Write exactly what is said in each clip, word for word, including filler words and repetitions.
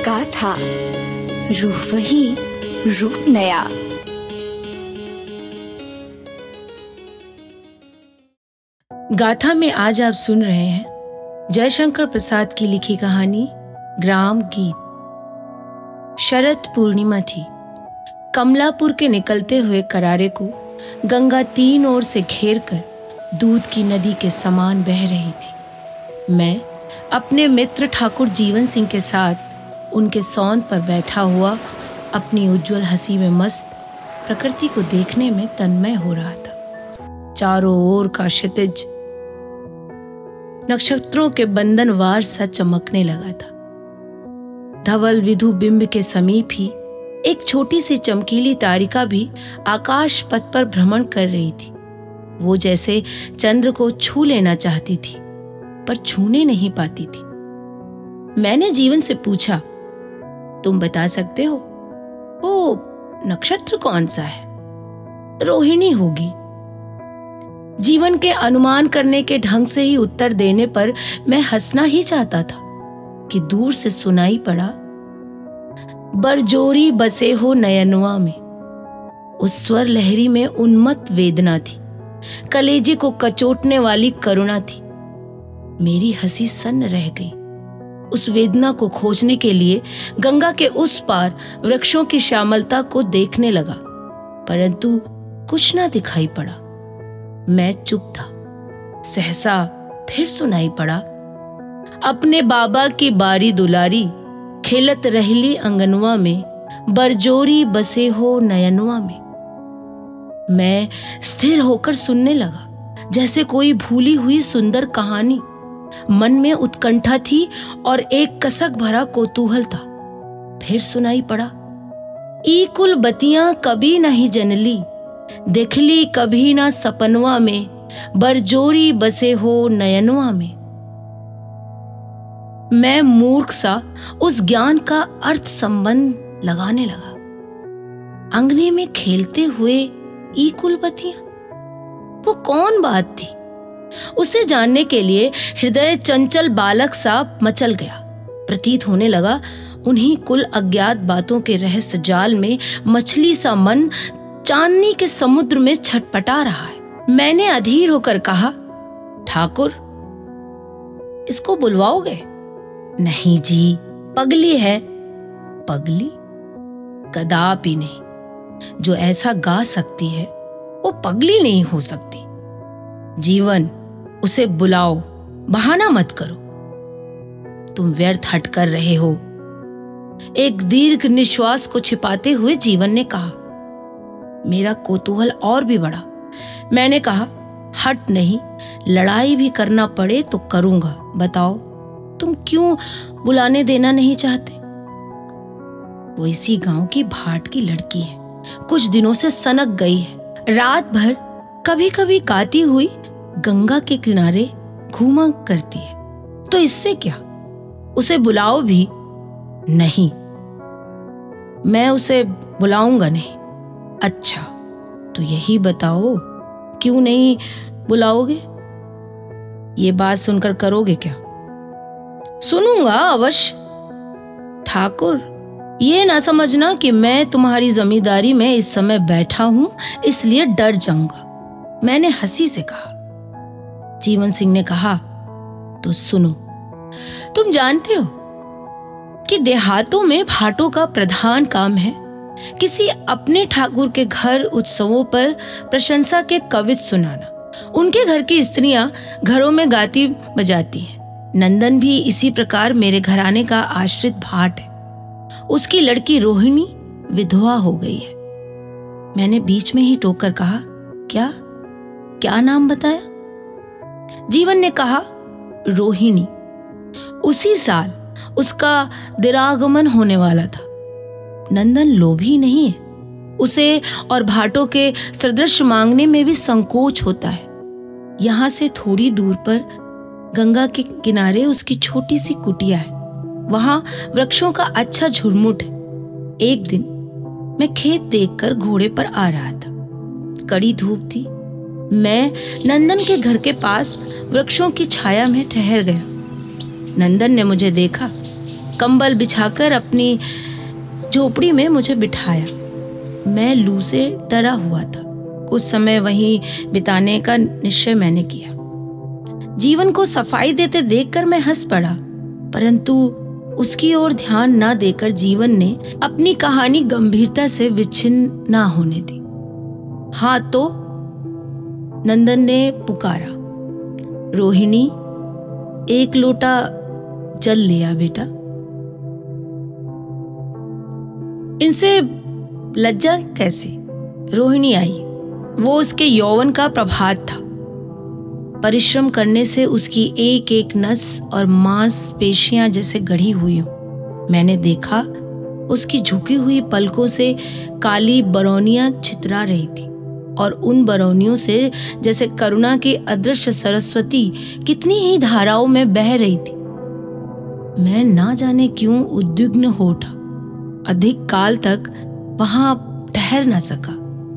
गाथा, रूह वही, रूप नया। गाथा में आज आप सुन रहे हैं जयशंकर प्रसाद की लिखी कहानी ग्राम गीत। शरद पूर्णिमा थी। कमलापुर के निकलते हुए करारे को गंगा तीन ओर से घेर कर दूध की नदी के समान बह रही थी। मैं अपने मित्र ठाकुर जीवन सिंह के साथ उनके सौंद पर बैठा हुआ अपनी उज्जवल हंसी में मस्त प्रकृति को देखने में तन्मय हो रहा था। चारों ओर का क्षितिज नक्षत्रों के बंधनवार सा चमकने लगा था। धवल विधु बिंब के समीप ही एक छोटी सी चमकीली तारिका भी आकाश पथ पर भ्रमण कर रही थी। वो जैसे चंद्र को छू लेना चाहती थी, पर छूने नहीं पाती थी। मैंने जीवन से पूछा, तुम बता सकते हो वो नक्षत्र कौन सा है? रोहिणी होगी। जीवन के अनुमान करने के ढंग से ही उत्तर देने पर मैं हंसना ही चाहता था कि दूर से सुनाई पड़ा, बरजोरी बसे हो नयनवा में। उस स्वर लहरी में उन्मत्त वेदना थी, कलेजे को कचोटने वाली करुणा थी। मेरी हंसी सन्न रह गई। उस वेदना को खोजने के लिए गंगा के उस पार वृक्षों की श्यामलता को देखने लगा, परंतु कुछ ना दिखाई पड़ा। मैं चुप था। सहसा फिर सुनाई पड़ा, अपने बाबा की बारी दुलारी, खेलत रहली अंगनवा में, बरजोरी बसे हो नयनवा में। मैं स्थिर होकर सुनने लगा, जैसे कोई भूली हुई सुंदर कहानी। मन में उत्कंठा थी और एक कसक भरा कौतूहल था। फिर सुनाई पड़ा, ई कुल बतियां कभी नहीं जनली, देखली कभी ना सपनवा में, बरजोरी बसे हो नयनवा में। मैं मूर्ख सा उस ज्ञान का अर्थ संबंध लगाने लगा। अंगने में खेलते हुए ई कुल बतियां, वो कौन बात थी? उसे जानने के लिए हृदय चंचल बालक सा मचल गया। प्रतीत होने लगा उन्हीं कुल अज्ञात बातों के रहस्य जाल में मछली सा मन चांदनी के समुद्र में छटपटा रहा है। मैंने अधीर होकर कहा, ठाकुर, इसको बुलवाओगे? नहीं जी, पगली है। पगली? कदापि नहीं। जो ऐसा गा सकती है वो पगली नहीं हो सकती। जीवन, उसे बुलाओ, बहाना मत करो। तुम व्यर्थ हट कर रहे हो। एक दीर्घ निश्वास को छिपाते हुए जीवन ने कहा। मेरा कौतूहल और भी बढ़ा। मैंने कहा, हट नहीं, लड़ाई भी करना पड़े तो करूंगा। बताओ, तुम क्यों बुलाने देना नहीं चाहते? वो इसी गांव की भाट की लड़की है, कुछ दिनों से सनक गई है। रात भर कभी कभी गाती हुई गंगा के किनारे घूमा करती है। तो इससे क्या? उसे बुलाओ भी। नहीं, मैं उसे बुलाऊंगा नहीं। अच्छा, तो यही बताओ, क्यों नहीं बुलाओगे? ये बात सुनकर करोगे क्या? सुनूंगा अवश्य। ठाकुर, ये ना समझना कि मैं तुम्हारी जमींदारी में इस समय बैठा हूं इसलिए डर जाऊंगा। मैंने हंसी से कहा। जीवन सिंह ने कहा, तो सुनो, तुम जानते हो कि देहातों में भाटों का प्रधान काम है किसी अपने ठाकुर के घर उत्सवों पर प्रशंसा के कवित सुनाना। उनके घर की स्त्रियां घरों में गाती बजाती हैं। नंदन भी इसी प्रकार मेरे घराने का आश्रित भाट है। उसकी लड़की रोहिणी विधवा हो गई है। मैंने बीच में ही टोकर कहा, क्या क्या नाम बताया? जीवन ने कहा, रोहिणी। उसी साल उसका दिरागमन होने वाला था। नंदन लोभी नहीं है। उसे और भाटों के सदृश मांगने में भी संकोच होता है। यहां से थोड़ी दूर पर गंगा के किनारे उसकी छोटी सी कुटिया है। वहां वृक्षों का अच्छा झुरमुट है। एक दिन मैं खेत देखकर घोड़े पर आ रहा था। कड़ी धूप थी। मैं नंदन के घर के पास वृक्षों की छाया में ठहर गया। नंदन ने मुझे देखा, कंबल बिछाकर अपनी झोपड़ी में मुझे बिठाया। मैं लू से डरा हुआ था। कुछ समय वहीं बिताने का निश्चय मैंने किया। जीवन को सफाई देते देखकर मैं हंस पड़ा, परंतु उसकी ओर ध्यान न देकर जीवन ने अपनी कहानी गंभीरता से विच्छिन्न ना होने दी। हाँ तो नंदन ने पुकारा, रोहिणी एक लोटा जल लिया बेटा। इनसे लज्जा कैसी? रोहिणी आई। वो उसके यौवन का प्रभात था। परिश्रम करने से उसकी एक एक नस और मांसपेशियां जैसे गढ़ी हुई हो। मैंने देखा उसकी झुकी हुई पलकों से काली बरौनियां छितरा रही थी और उन बरौनियों से जैसे करुणा की अदृश्य सरस्वती कितनी ही धाराओं में बह रही थी। मैं ना जाने क्यों उद्विग्न हो उठा। अधिक काल तक वहां ठहर न सका।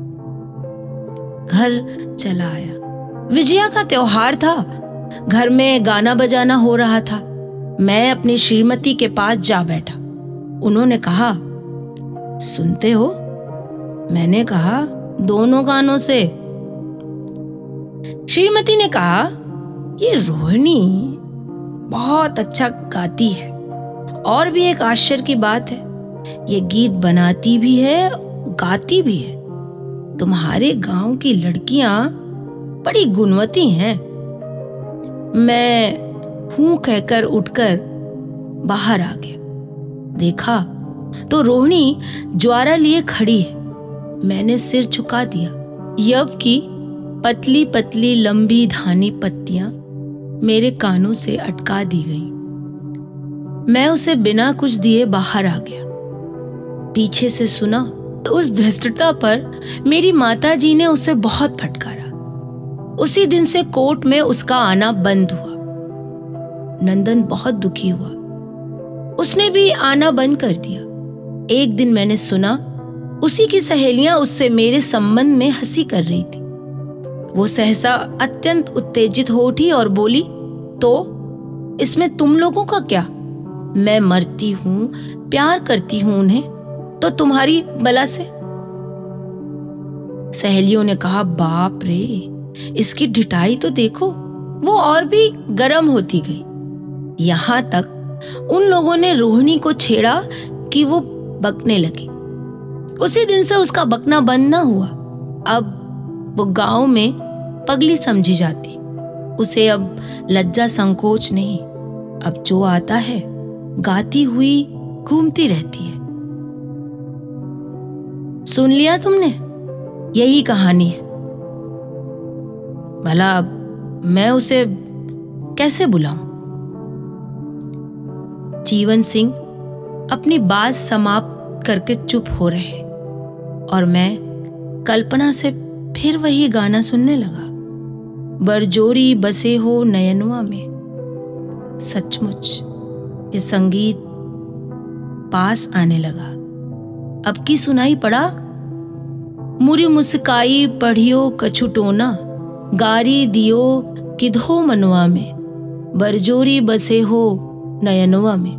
घर चला आया। विजया का त्योहार था। घर में गाना बजाना हो रहा था। मैं अपनी श्रीमती के पास जा बैठा। उन्होंने कहा, सुनते हो? मैंने कहा, दोनों कानों से। श्रीमती ने कहा, ये रोहिणी बहुत अच्छा गाती है। और भी एक आश्चर्य की बात है, ये गीत बनाती भी है, गाती भी है। तुम्हारे गांव की लड़कियां बड़ी गुणवती हैं। मैं हूं कहकर उठकर बाहर आ गया। देखा तो रोहिणी ज्वारा लिए खड़ी है। मैंने सिर झुका दिया। यव की पतली पतली लंबी धानी पत्तियां मेरे कानों से अटका दी गईं। मैं उसे बिना कुछ दिए बाहर आ गया। पीछे से सुना तो उस धृष्टता पर मेरी माताजी ने उसे बहुत फटकारा। उसी दिन से कोर्ट में उसका आना बंद हुआ। नंदन बहुत दुखी हुआ। उसने भी आना बंद कर दिया। एक दिन मैंने सुना उसी की सहेलियां उससे मेरे संबंध में हंसी कर रही थी। वो सहसा अत्यंत उत्तेजित हो उठी और बोली, तो इसमें तुम लोगों का क्या? मैं मरती हूं, प्यार करती हूं उन्हें, तो तुम्हारी बला से? सहेलियों ने कहा, बाप रे, इसकी ढिठाई तो देखो। वो और भी गर्म होती गई। यहां तक उन लोगों ने रोहिणी को छेड़ा कि वो बकने लगी। उसी दिन से उसका बकना बंद ना हुआ। अब वो गांव में पगली समझी जाती। उसे अब लज्जा संकोच नहीं। अब जो आता है गाती हुई घूमती रहती है। सुन लिया तुमने? यही कहानी है। भला मैं उसे कैसे बुलाऊं? जीवन सिंह अपनी बात समाप्त करके चुप हो रहे और मैं कल्पना से फिर वही गाना सुनने लगा। बरजोरी बसे हो नयनवा में। सचमुच ये संगीत पास आने लगा। अब की सुनाई पड़ा, मुरी मुस्काई पढ़ियो कछुटोना, गारी दियो किधो मनवा में, बरजोरी बसे हो नयनवा में।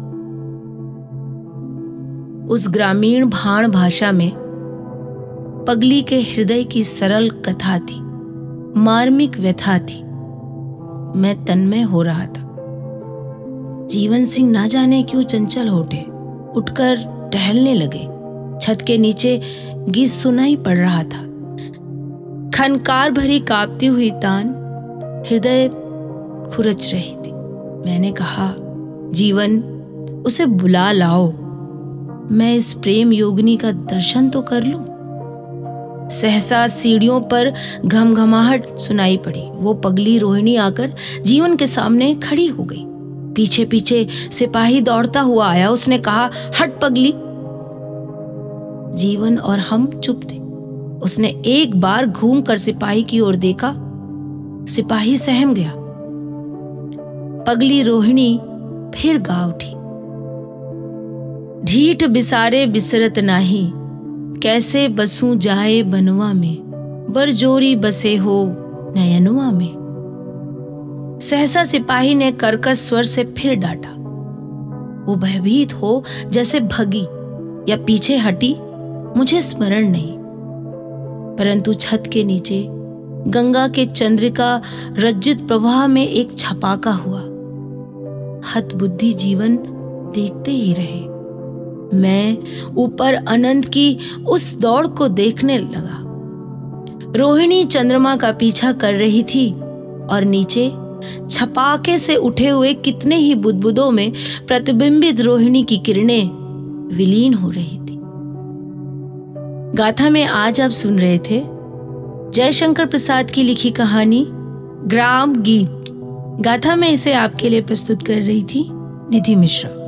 उस ग्रामीण भाण भाषा में पगली के हृदय की सरल कथा थी, मार्मिक व्यथा थी। मैं तन्मय हो रहा था। जीवन सिंह ना जाने क्यों चंचल हो उठे, उठकर टहलने लगे। छत के नीचे गीत सुनाई पड़ रहा था। खनकार भरी कांपती हुई तान हृदय खुरच रही थी। मैंने कहा, जीवन, उसे बुला लाओ, मैं इस प्रेम योगिनी का दर्शन तो कर लूं। सहसा सीढ़ियों पर घमघमाहट सुनाई पड़ी। वो पगली रोहिणी आकर जीवन के सामने खड़ी हो गई। पीछे पीछे सिपाही दौड़ता हुआ आया। उसने कहा, हट पगली। जीवन और हम चुप थे। उसने एक बार घूम कर सिपाही की ओर देखा। सिपाही सहम गया। पगली रोहिणी फिर गा उठी, ढीठ बिसारे बिसरत नाही, कैसे बसूं जाए बनवा में, बरजोरी बसे हो नयनवा में। सहसा सिपाही ने कर्कश स्वर से फिर डांटा, वो भयभीत हो जैसे भगी या पीछे हटी, मुझे स्मरण नहीं। परंतु छत के नीचे गंगा के चंद्रिका रज्जित प्रवाह में एक छपाका हुआ। हतबुद्धि जीवन देखते ही रहे। मैं ऊपर अनंत की उस दौड़ को देखने लगा। रोहिणी चंद्रमा का पीछा कर रही थी और नीचे छपाके से उठे हुए कितने ही बुदबुदों में प्रतिबिंबित रोहिणी की किरणें विलीन हो रही थी। गाथा में आज आप सुन रहे थे जयशंकर प्रसाद की लिखी कहानी ग्राम गीत। गाथा में इसे आपके लिए प्रस्तुत कर रही थी निधि मिश्रा।